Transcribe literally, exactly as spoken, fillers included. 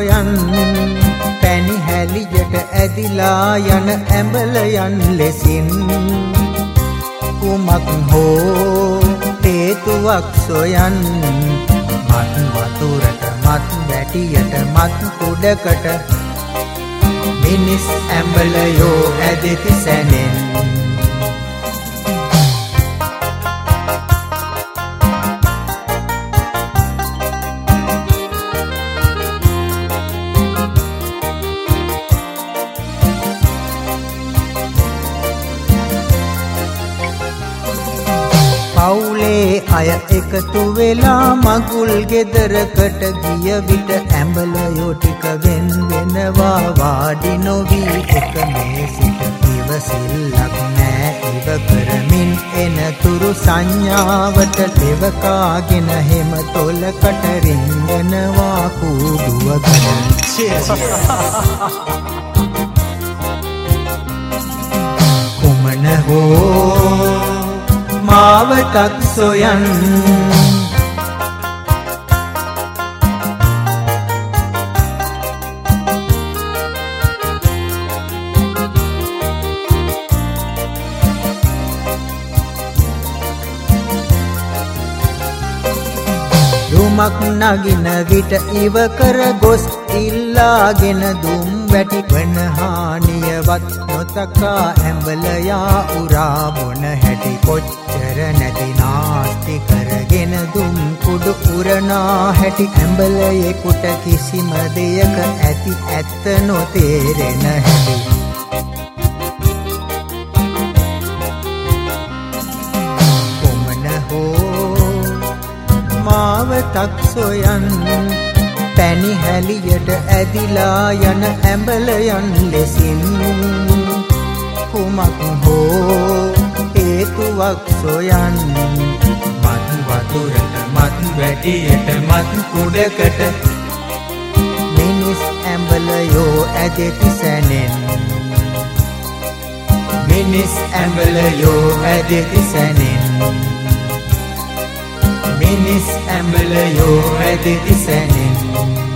සොයන් පැණි හැලියට ඇදිලා යන ඇඹලයන් ලෙසින් කුමක් හෝ හේතුවක් සොයන් මත් වතුරට මත් වැටියට මත් කුඩකට මිනිස් ඇඹලයෝ ඇදෙති සැනෙන් පවුලේ අය එකතු වෙලා මගුල් ගෙදරකට ගිය විට ඇඹලයෝ ටික වෙන් වෙනවා වාඩි නොවි එක මේසිට ඉවසිල්ලක් නෑ ඉව කරමින් එන තුරු සංඥාවට ලෙවකාගෙන හෙම තොලකට රිංගනවා කූඩුවකට කුමන හෝ මාවතක් සොයන් දුමක් නගින විට ඉව කර ගොස් ඉල්ලාගෙන දුම් වැටි වන හානියවත් නොතකා ඇඹලයා උරා බොන හැටි කොච්චර නැති නාස්ති කරගෙන දුම් කුඩු උරනා හැටි ඇඹලයෙකුට කිසිම දෙයක ඇති ඇත්ත නොතේරෙන හැටි කොමන හෝ මාවතක් සොයන් පැණි හැලියට ඇදිලා යන ඇඹලයන් ලෙසින් කුමක් හෝ හේතුවක් සොයන් මත් වතුරට මත් වැටියට මත් කුඩකට මිනිස් ඇඹලයෝ ඇදෙති සැනෙන් මිනිස් ඇඹලයෝ ඇදෙති සැනෙන් මිනිස් ඇඹලයෝ ඇදෙති සැනෙන්